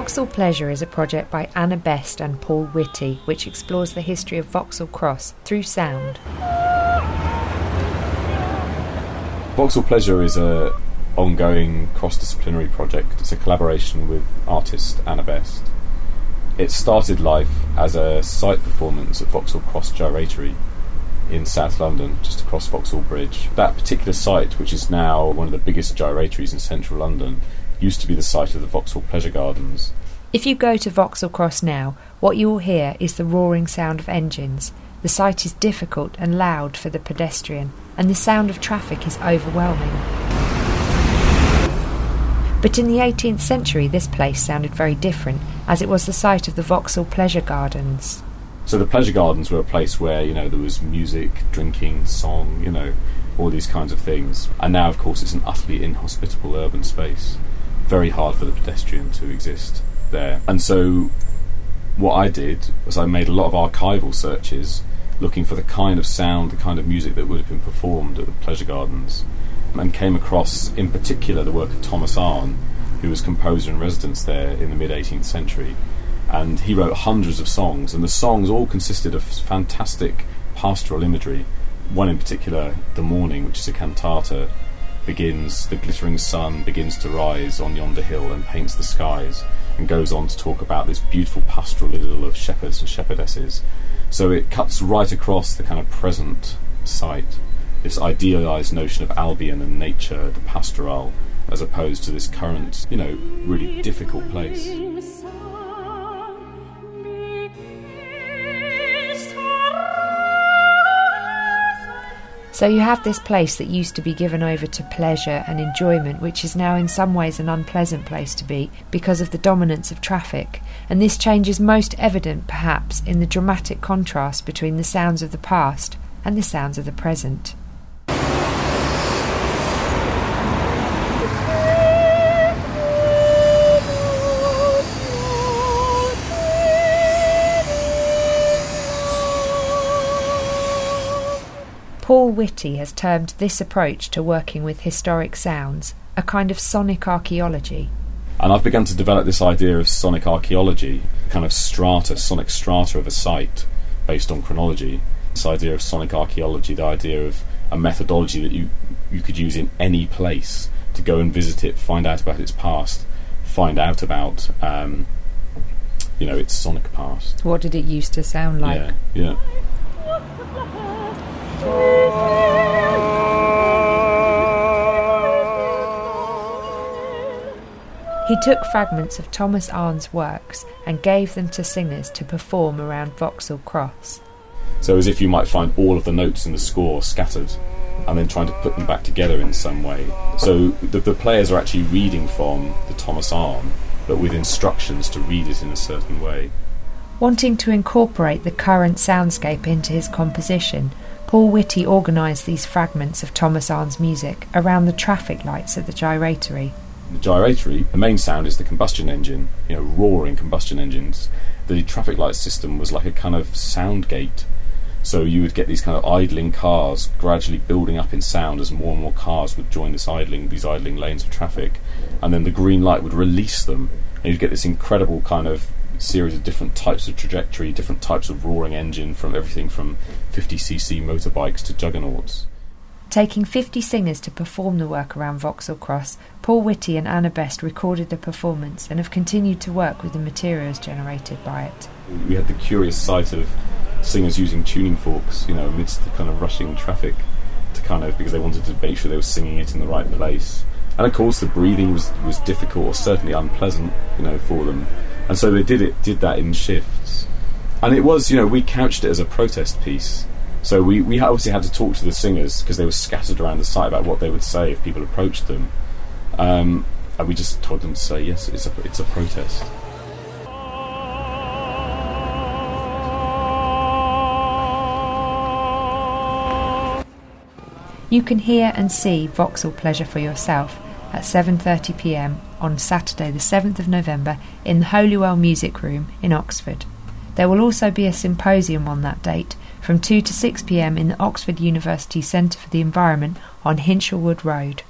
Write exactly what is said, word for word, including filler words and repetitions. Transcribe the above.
Vauxhall Pleasure is a project by Anna Best and Paul Whitty, which explores the history of Vauxhall Cross through sound. Vauxhall Pleasure is a ongoing cross-disciplinary project. It's a collaboration with artist Anna Best. It started life as a site performance at Vauxhall Cross Gyratory in South London, just across Vauxhall Bridge. That particular site, which is now one of the biggest gyratories in central London, used to be the site of the Vauxhall Pleasure Gardens. If you go to Vauxhall Cross now, what you will hear is the roaring sound of engines. The site is difficult and loud for the pedestrian, and the sound of traffic is overwhelming. But in the eighteenth century, this place sounded very different, as it was the site of the Vauxhall Pleasure Gardens. So the Pleasure Gardens were a place where, you know, there was music, drinking, song, you know, all these kinds of things. And now, of course, it's an utterly inhospitable urban space. Very hard for the pedestrian to exist there. And so what I did was I made a lot of archival searches looking for the kind of sound, the kind of music that would have been performed at the Pleasure Gardens, and came across, in particular, the work of Thomas Arne, who was composer in residence there in the mid-eighteenth century. And he wrote hundreds of songs, and the songs all consisted of fantastic pastoral imagery. One in particular, The Morning, which is a cantata, begins, the glittering sun begins to rise on yonder hill and paints the skies, and goes on to talk about this beautiful pastoral idyll of shepherds and shepherdesses. So it cuts right across the kind of present site, this idealised notion of Albion and nature, the pastoral, as opposed to this current, you know, really difficult place. So you have this place that used to be given over to pleasure and enjoyment, which is now in some ways an unpleasant place to be because of the dominance of traffic. And this change is most evident, perhaps, in the dramatic contrast between the sounds of the past and the sounds of the present. Paul Whitty has termed this approach to working with historic sounds a kind of sonic archaeology. And I've begun to develop this idea of sonic archaeology, kind of strata, sonic strata of a site based on chronology. This idea of sonic archaeology, the idea of a methodology that you, you could use in any place to go and visit it, find out about its past, find out about, um, you know, its sonic past. What did it used to sound like? Yeah, yeah. He took fragments of Thomas Arne's works and gave them to singers to perform around Vauxhall Cross. So as if you might find all of the notes in the score scattered and then trying to put them back together in some way. So the, the players are actually reading from the Thomas Arne, but with instructions to read it in a certain way. Wanting to incorporate the current soundscape into his composition, Paul Whitty organised these fragments of Thomas Arne's music around the traffic lights at the gyratory. The gyratory, the main sound is the combustion engine, you know, roaring combustion engines. The traffic light system was like a kind of sound gate. So you would get these kind of idling cars gradually building up in sound as more and more cars would join this idling, these idling lanes of traffic. And then the green light would release them, and you'd get this incredible kind of series of different types of trajectory, different types of roaring engine, from everything from fifty c c motorbikes to juggernauts. Taking fifty singers to perform the work around Vauxhall Cross, Paul Whitty and Anna Best recorded the performance and have continued to work with the materials generated by it. We had the curious sight of singers using tuning forks, you know, amidst the kind of rushing traffic, to kind of, because they wanted to make sure they were singing it in the right place. And of course the breathing was, was difficult, or certainly unpleasant, you know, for them. And so they did it, did that in shifts. And it was, you know, we couched it as a protest piece. So we, we obviously had to talk to the singers because they were scattered around the site about what they would say if people approached them. Um, and we just told them to say, yes, it's a, it's a protest. You can hear and see Vauxhall Pleasure for yourself at seven thirty p m on Saturday the seventh of November in the Holywell Music Room in Oxford. There will also be a symposium on that date from two to six p m in the Oxford University Centre for the Environment on Hinshelwood Road.